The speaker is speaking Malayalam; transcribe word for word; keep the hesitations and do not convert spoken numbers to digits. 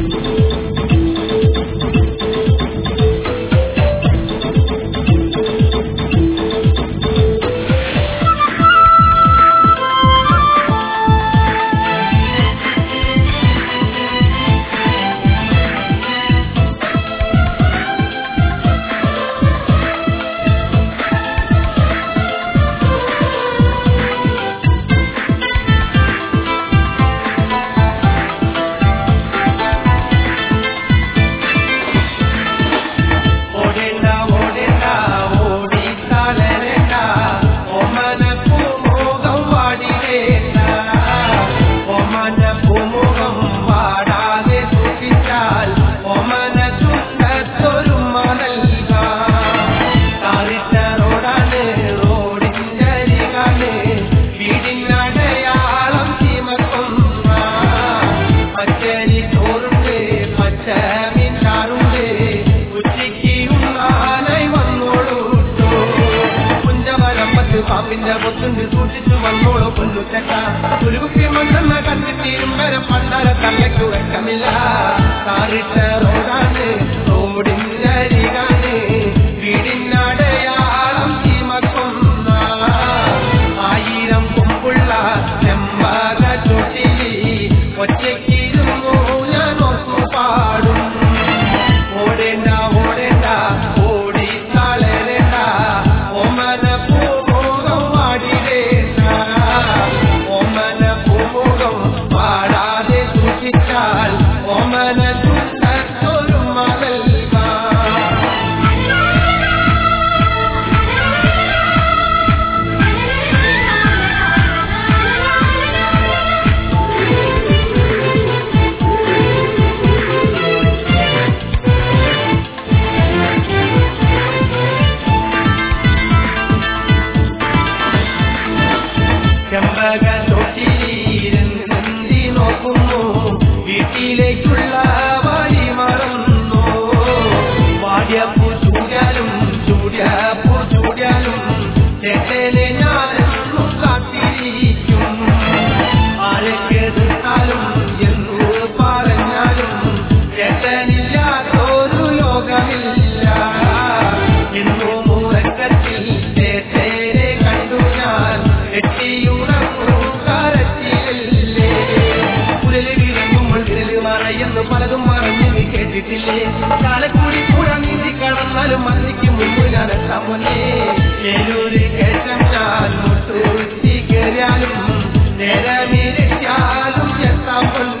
പാപ്പിന്റെ പൊത്തുണ്ട് സൂക്ഷിച്ചു വന്നോളൂ കൊല്ലുച്ചക്ക കുരുകുപ്പി മണ്ണെണ്ണ കത്തിത്തീരും വരെ പണ്ടാര തള്ളയ്ക്കു വെക്കമില്ല കാറിട്ട റോഡാണ് റോഡിന്റെ അരികാണ് വീടിനടയാളം ചീമക്കൊന്ന ആയിരം കൊമ്പുള്ള ചെമ്പക ചുട്ടിലി ഒറ്റയ്ക്കിരുന്നു ഞാൻ ഓർത്തു പാടും ഓടേണ്ട ഓടേണ്ട ഓടി തളരേണ്ട ഓമന പൂമുഖം വാടിടേണ്ട ഓമന പൂമുഖം പാടാതെ സൂക്ഷിച്ചാൽ ഓമന ചുണ്ടൊരു മകൽകാ ചെമ്പക തൊട്ടിലിരുന്നി നോക്കുന്നു വീട്ടിലേക്കുള്ള വഴി മറന്നു വാടിയപ്പൂ ചൂടിയാലും ചൂടിയപ്പൂ ചൂടിയാലും ചേട്ടനെ ഞാനെന്നു കാത്തിരിക്കും ആരൊക്കെ എതിർത്താലും എന്ന് പറഞ്ഞാലും ചേട്ടനില്ലാത്തൊരു ലോകമില്ല ഇന്നു മൂലക്കത്തിൽ ചേട്ടനെ കണ്ടു ഞാൻ എട്ടിയുണർന്നു കരച്ചിലല്ലേ പുരല് വീഴുമ്പോൾ വിരല് മറയെന്ന് പലതും മറഞ്ഞു നീ കേട്ടിട്ടില്ലേ കാലക്കൂടി കൂടെ നീന്തി കടന്നാലും മന്ദിക്ക് മുമ്പ് ഞാൻ എത്താൻ പൊന്നേ ഏലൂര് കേട്ടം ഞാൻ മുട്ടൂറ്റി കയറിയാലും നേരമിരിക്കാലും എത്താൻ പൊന്നേ